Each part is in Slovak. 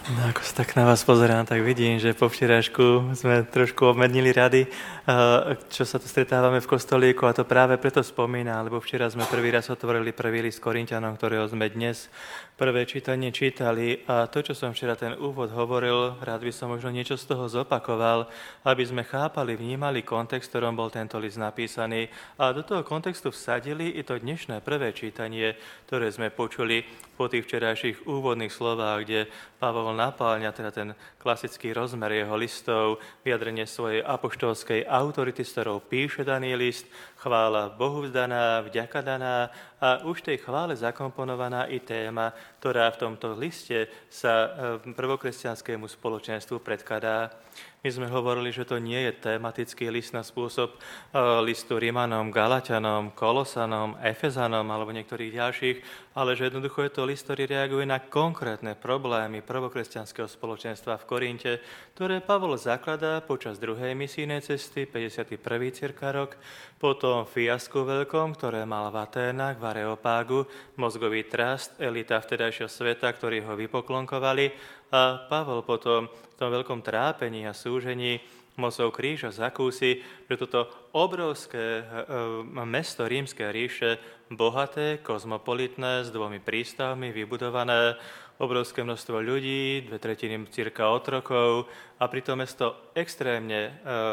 No, ako sa tak na vás pozerám, tak vidím, že po včerajšku sme trošku obmednili rady, čo sa tu stretávame v kostolíku, a to práve preto spomína, lebo včera sme prvý raz otvorili prvý list Korinťanom, ktorého sme dnes prvé čítanie čítali, a to, čo som včera ten úvod hovoril, rád by som možno niečo z toho zopakoval, aby sme chápali, vnímali kontext, v ktorom bol tento list napísaný, a do toho kontextu vsadili i to dnešné prvé čítanie, ktoré sme počuli po tých včerajších úvodných slovách, kde Pavol napáľňa teda ten klasický rozmer jeho listov, vyjadrenie svojej apoštolskej autority, s ktorou píše daný list, chvála Bohu vzdaná, vďaka daná, a už tej chvále zakomponovaná i téma, ktorá v tomto liste sa prvokresťanskému spoločenstvu predkladá. My sme hovorili, že to nie je tematický list na spôsob listu Rimanom, Galatianom, Kolosanom, Efezanom alebo niektorých ďalších, ale že jednoducho je to list, ktorý reaguje na konkrétne problémy prvokresťanského spoločenstva v Korinte, ktoré Pavol zakladá počas druhej misijnej cesty, 51. cirka rok, potom fiasku veľkom, ktoré mal v Aténach, v Areopágu, mozgový trast, elita vtedajšieho sveta, ktorí ho vypoklonkovali, a Pavol potom v tom veľkom trápení a súžení mocou kríža zakúsi, že toto obrovské mesto Rímske ríše, bohaté, kozmopolitné, s 2 prístavmi, vybudované, obrovské množstvo ľudí, 2/3 cirka otrokov, a pritom mesto extrémne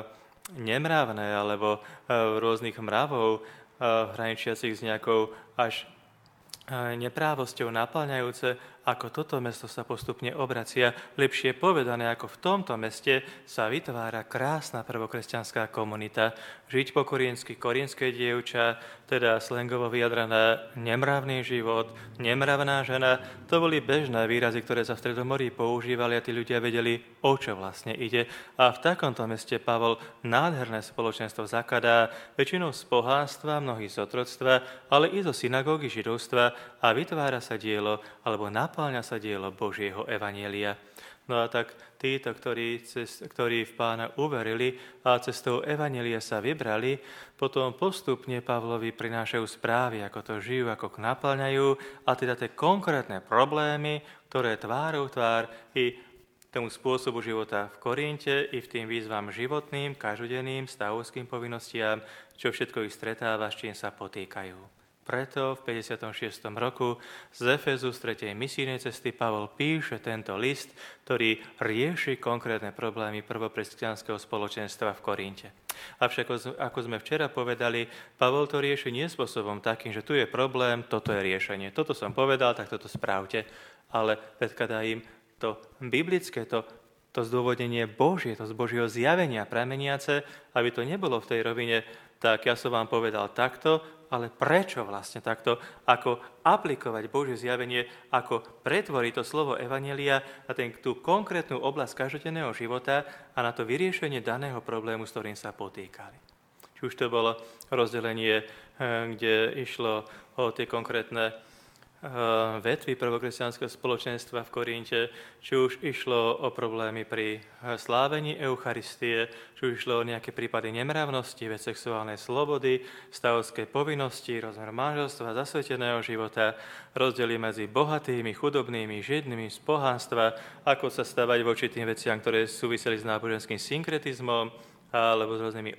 nemravné alebo rôznych mravov, hraničiacich s nejakou až neprávosťou naplňajúce, ako toto mesto sa postupne obracia. Lepšie povedané, ako v tomto meste sa vytvára krásna prvokresťanská komunita. Žiť po koriensky, korienské dievča, teda slangovo vyjadrané nemravný život, nemravná žena, to boli bežné výrazy, ktoré sa v Stredomorí používali, a tí ľudia vedeli, o čo vlastne ide. A v takomto meste Pavol nádherné spoločenstvo zakladá, väčšinou z pohánstva, mnohí z otroctva, ale i zo synagógy židovstva, a vytvára sa dielo, alebo napáľňa sa dielo Božieho evanjelia. No a tak títo, ktorí v Pána uverili a cestou evanjelia sa vybrali, potom postupne Pavlovi prinášajú správy, ako to žijú, ako naplňajú, a teda tie konkrétne problémy, ktoré tvárou tvár i tomu spôsobu života v Korinte, i v tým výzvam životným, každodenným, stavovským povinnostiam, čo všetko ich stretáva, s čím sa potýkajú. Preto v 56. roku z Efezu z 3. misijnej cesty Pavol píše tento list, ktorý rieši konkrétne problémy prvokresťanského spoločenstva v Korinte. Avšak, ako sme včera povedali, Pavol to rieši nie spôsobom takým, že tu je problém, toto je riešenie. Toto som povedal, tak toto správte. Ale predkladá im to biblické, to zdôvodnenie Božie, to z Božieho zjavenia prameniace, aby to nebolo v tej rovine, tak ja som vám povedal takto, ale prečo vlastne takto, ako aplikovať Božie zjavenie, ako pretvoriť to slovo evanjelia na tú konkrétnu oblasť každodenného života a na to vyriešenie daného problému, s ktorým sa potýkali. Či už to bolo rozdelenie, kde išlo o tie konkrétne vetvy prvokresťanského spoločenstva v Korinte, či už išlo o problémy pri slávení Eucharistie, či už išlo o nejaké prípady nemravnosti, vec sexuálnej slobody, stavovské povinnosti, rozmer manželstva, zasveteného života, rozdiely medzi bohatými, chudobnými, židnými, z pohánstva, ako sa stavať voči tým veciam, ktoré súviseli s náboženským synkretizmom, alebo s rôznymi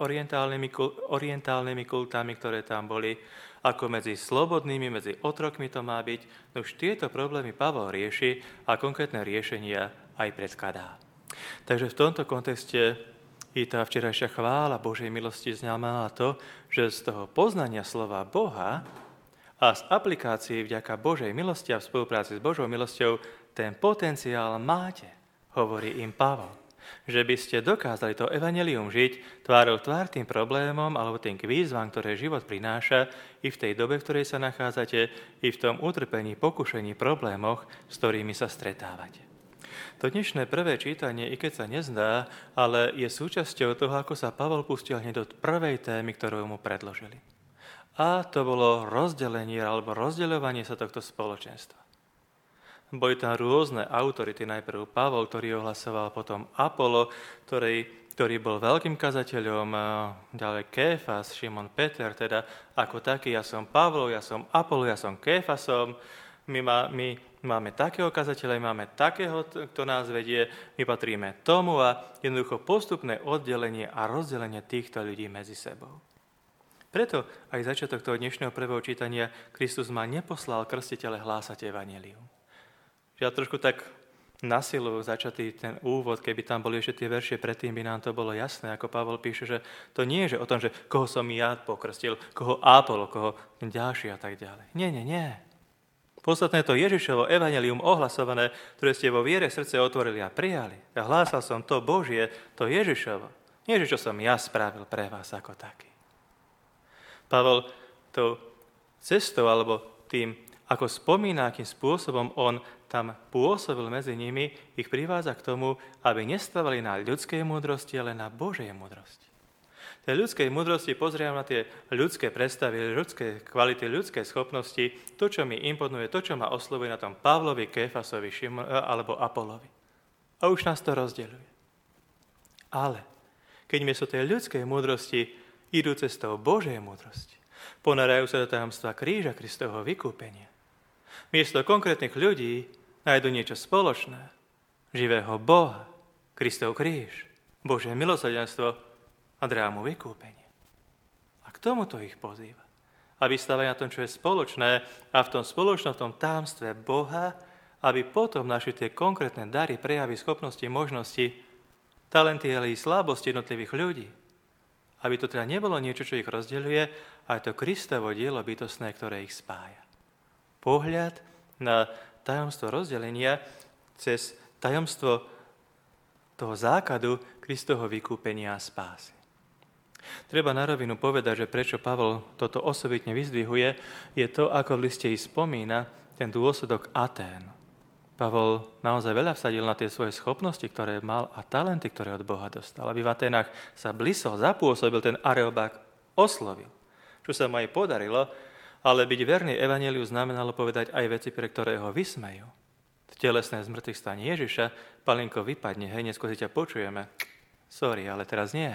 orientálnymi kultami, ktoré tam boli, ako medzi slobodnými, medzi otrokmi to má byť. No už tieto problémy Pavol rieši a konkrétne riešenia aj predkladá. Takže v tomto kontexte i tá včerajšia chvála Božej milosti znamená to, že z toho poznania slova Boha a z aplikácií vďaka Božej milosti a v spolupráci s Božou milosťou ten potenciál máte, hovorí im Pavol. Že by ste dokázali to evanjelium žiť tvárou tvár tým problémom alebo tým výzvam, ktoré život prináša i v tej dobe, v ktorej sa nachádzate, i v tom utrpení, pokušení, problémoch, s ktorými sa stretávate. To dnešné prvé čítanie, i keď sa nezdá, ale je súčasťou toho, ako sa Pavol pustil hneď do prvej témy, ktorú mu predložili. A to bolo rozdelenie alebo rozdeľovanie sa tohto spoločenstva. Boli tam rôzne autority, najprv Pavol, ktorý ohlasoval, potom Apolo, ktorý bol veľkým kazateľom, ďalej Kéfas, Šimon Peter, teda ako taký, ja som Pavlov, ja som Apolo, ja som Kéfasom. My máme takého kazateľa, máme takého, kto nás vedie, my patríme tomu a jednoducho postupné oddelenie a rozdelenie týchto ľudí medzi sebou. Preto aj začiatok toho dnešného prvého čítania Kristus ma neposlal krstiteľe hlásať evanjelium. Ja trošku tak na silu začatý ten úvod, keby tam boli ešte tie veršie predtým, by nám to bolo jasné, ako Pavol píše, že to nie je že o tom, že koho som ja pokrstil, koho Apolo, koho ďalší a tak ďalej. Nie. Podstatné to Ježišovo evanjelium ohlasované, ktoré ste vo viere srdce otvorili a prijali. Ja hlásal som to Božie, to Ježišovo. Nie, že čo som ja spravil pre vás ako taký. Pavol tou cestou alebo tým, ako spomína, akým spôsobom on tam pôsobil medzi nimi, ich privádza k tomu, aby nestávali na ľudskej múdrosti, ale na Božej múdrosti. Tej ľudskej múdrosti pozriem na tie ľudské predstavy, ľudské kvality, ľudské schopnosti, to, čo mi imponuje, to, čo ma oslovuje na tom Pavlovi, Kéfasovi, alebo Apolovi. A už nás to rozdeľuje. Ale keď miesto tej ľudskej múdrosti idú cestou Božej múdrosti, ponárajú sa do tajomstva kríža Kristovho vykúpenia, miesto konkrétnych ľudí nájdu niečo spoločné, živého Boha, Kristov kríž, Božie milosrdenstvo a drámu vykúpenie. A k tomuto ich pozýva, aby stávali na tom, čo je spoločné a v tom spoločnom v tom tajomstve Boha, aby potom našli tie konkrétne dary, prejavy, schopnosti, možnosti, talenty, ale i slabosti jednotlivých ľudí. Aby to teda nebolo niečo, čo ich rozdeľuje, ale to Kristovo dielo bytostné, ktoré ich spája. Pohľad na tajomstvo rozdelenia cez tajomstvo toho základu Kristovho vykúpenia a spásy. Treba na rovinu povedať, že prečo Pavol toto osobitne vyzdvihuje, je to, ako v liste spomína ten dôsledok Atén. Pavol naozaj veľa vsadil na tie svoje schopnosti, ktoré mal a talenty, ktoré od Boha dostal. Aby v Aténach sa blisol, zapôsobil, ten Areopág oslovil. Čo sa mu aj podarilo, ale byť verný evanjeliu znamenalo povedať aj veci, pre ktoré ho vysmejú. Telesné zmrtvých stane Ježiša, Palinko vypadne, hej, neskôr ťa počujeme. Sorry, ale teraz nie.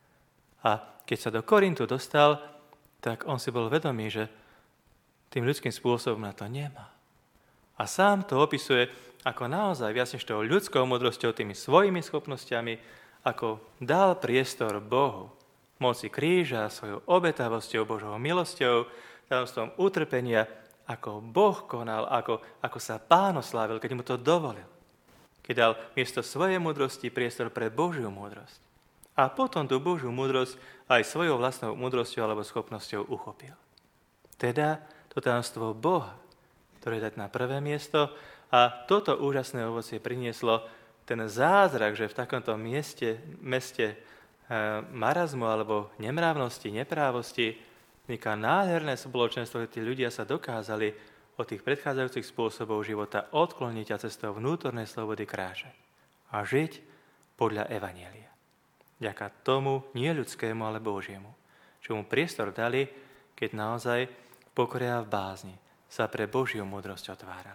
A keď sa do Korintu dostal, tak on si bol vedomý, že tým ľudským spôsobom na to nemá. A sám to opisuje ako naozaj viac než tou ľudskou múdrosťou, tými svojimi schopnosťami, ako dal priestor Bohu, moci kríža, svojou obetavosťou, Božou milosťou, tajomstvom utrpenia, ako Boh konal, ako sa Pán oslávil, keď mu to dovolil. Keď dal miesto svojej múdrosti priestor pre Božiu múdrosť. A potom tú Božiu múdrosť aj svojou vlastnou múdrosťou alebo schopnosťou uchopil. Teda to tajomstvo Boha, ktoré dať na prvé miesto, a toto úžasné ovocie prinieslo ten zázrak, že v takomto meste marazmu alebo nemravnosti, neprávosti vzniká nádherné spoločenstvo, kde tí ľudia sa dokázali od tých predchádzajúcich spôsobov života odkloniť a cestou vnútornej slobody kráčať a žiť podľa evanjelia. Vďaka tomu nie ľudskému, ale Božiemu, čo mu priestor dali, keď naozaj pokoria v bázni sa pre Božiu múdrosť otvárali.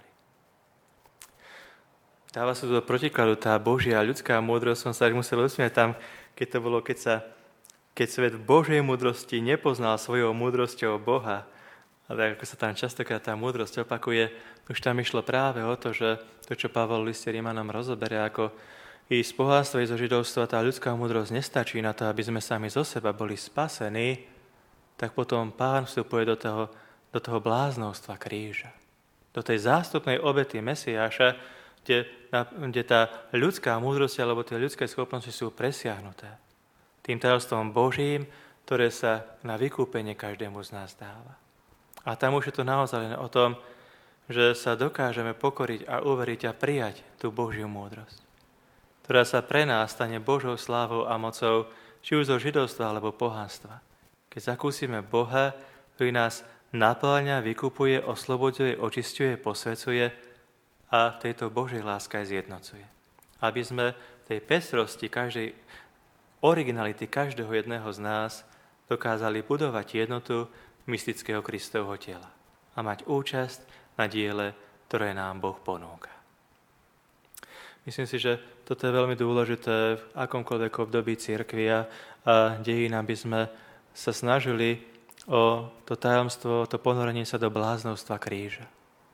Dáva sa do protikladu tá Božia a ľudská múdrosť, som sa musel usmiať tam, keď svet v Božej múdrosti nepoznal svojou múdrosťou Boha, ale ako sa tam častokrát tá múdrosť opakuje, už tam išlo práve o to, že to, čo Pavol v liste Rimanom rozoberie, ako i z pohanstva, i zo židovstva, tá ľudská múdrosť nestačí na to, aby sme sami zo seba boli spasení, tak potom Pán vstupuje do toho bláznovstva kríža. Do tej zástupnej obety Mesiáša, kde tá ľudská múdrosť alebo tie ľudské schopnosti sú presiahnuté. Tým tajomstvom Božím, ktoré sa na vykúpenie každému z nás dáva. A tam už je to naozaj len o tom, že sa dokážeme pokoriť a uveriť a prijať tú Božiu múdrosť, ktorá sa pre nás stane Božou slávou a mocou, či už zo židovstva alebo pohanstva. Keď zakúsime Boha, ktorý nás napĺňa, vykupuje, oslobodzuje, očisťuje, posvecuje a tejto Božej láske aj zjednocuje. Aby sme tej pestrosti, každej originality každého jedného z nás dokázali budovať jednotu mystického Kristovho tela a mať účasť na diele, ktoré nám Boh ponúka. Myslím si, že toto je veľmi dôležité v akomkoľvek období cirkvi a dejín, aby sme sa snažili o to tajomstvo, to ponorenie sa do bláznovstva kríža.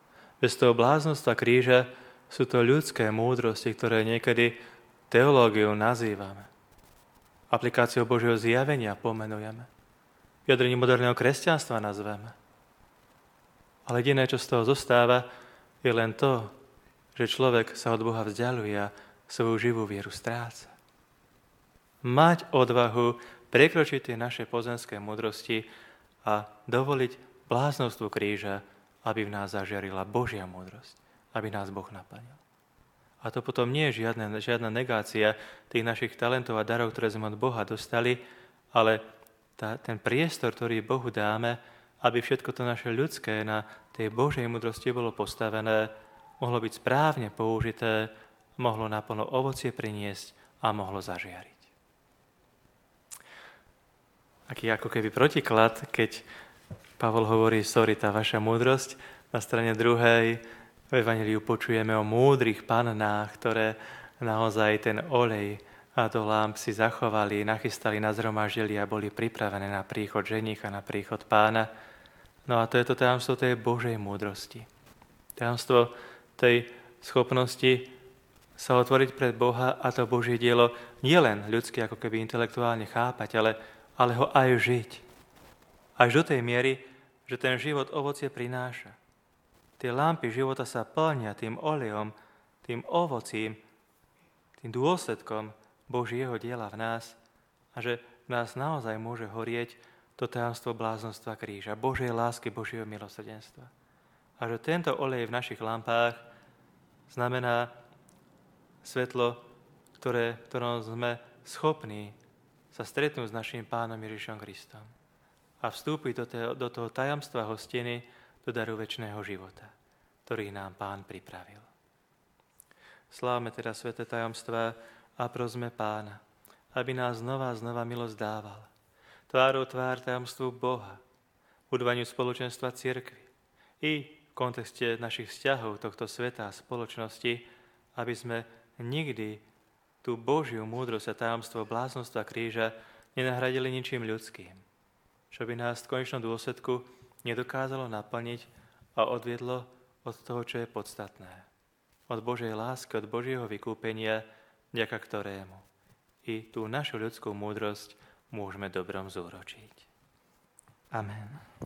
Bez toho bláznostva kríža sú to ľudské múdrosti, ktoré niekedy teológiou nazývame. Aplikáciou Božieho zjavenia pomenujeme. Vyjadrením moderného kresťanstva nazveme. Ale jediné, čo z toho zostáva, je len to, že človek sa od Boha vzdialuje a svoju živú vieru stráca. Mať odvahu prekročiť tie naše pozemské múdrosti a dovoliť bláznostvu kríža, aby v nás zažiarila Božia múdrosť, aby nás Boh naplnil. A to potom nie je žiadna negácia tých našich talentov a darov, ktoré sme od Boha dostali, ale ten priestor, ktorý Bohu dáme, aby všetko to naše ľudské na tej Božej múdrosti bolo postavené, mohlo byť správne použité, mohlo naplno ovocie priniesť a mohlo zažiariť. Aký ako keby protiklad, keď Pavol hovorí, tá vaša múdrosť, na strane druhej v Evanjeliu počujeme o múdrych pannách, ktoré naozaj ten olej a to lámp si zachovali, nachystali, nazhromaždili a boli pripravené na príchod ženicha, na príchod Pána. No a to je to tajomstvo tej Božej múdrosti. Tajomstvo tej schopnosti sa otvoriť pred Boha a to Božie dielo nielen ľudsky ako keby intelektuálne chápať, ale ho aj žiť. Až do tej miery, že ten život ovocie prináša. Tie lampy života sa plnia tým olejom, tým ovocím, tým dôsledkom Božieho diela v nás a že v nás naozaj môže horieť to tajomstvo bláznostva kríža, Božej lásky, Božieho milosrdenstva. A že tento olej v našich lampách znamená svetlo, ktorom sme schopní sa stretnúť s našim Pánom Ježišom Kristom a vstúpiť do toho tajomstva hostiny, do daru večného života, ktorý nám Pán pripravil. Slávme teda sväté tajomstvá a prosme Pána, aby nás znova milosť dával. Tvárou tvár tajomstvu Boha, budovaniu spoločenstva cirkvi i v kontexte našich vzťahov tohto sveta a spoločnosti, aby sme nikdy tú Božiu múdrosť a tajomstvo bláznostva kríža nenahradili ničím ľudským, čo by nás v konečnom dôsledku nedokázalo naplniť a odviedlo od toho, čo je podstatné. Od Božej lásky, od Božieho vykúpenia, vďaka ktorému i tú našu ľudskú múdrosť môžeme dobrom zúročiť. Amen.